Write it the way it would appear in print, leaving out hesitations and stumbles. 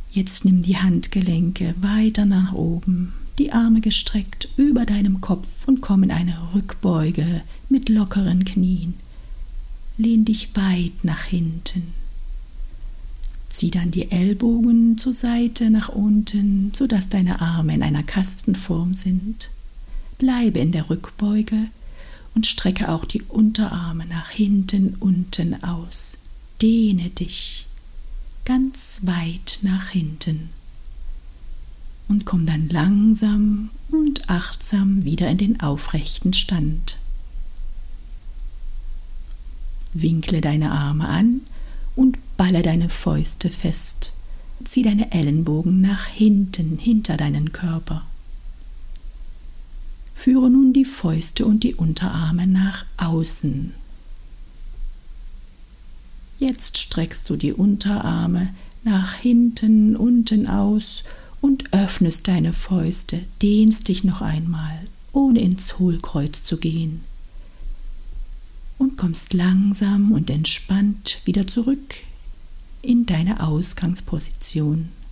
Jetzt nimm die Handgelenke weiter nach oben, die Arme gestreckt über deinem Kopf und komm in eine Rückbeuge mit lockeren Knien. Lehn dich weit nach hinten. Zieh dann die Ellbogen zur Seite nach unten, sodass deine Arme in einer Kastenform sind. Bleibe in der Rückbeuge und strecke auch die Unterarme nach hinten unten aus. Dehne dich ganz weit nach hinten und komm dann langsam und achtsam wieder in den aufrechten Stand. Winkle deine Arme an und balle deine Fäuste fest. Zieh deine Ellenbogen nach hinten, hinter deinen Körper. Führe nun die Fäuste und die Unterarme nach außen. Jetzt streckst du die Unterarme nach hinten, unten aus und öffnest deine Fäuste, dehnst dich noch einmal, ohne ins Hohlkreuz zu gehen. Und kommst langsam und entspannt wieder zurück in deine Ausgangsposition.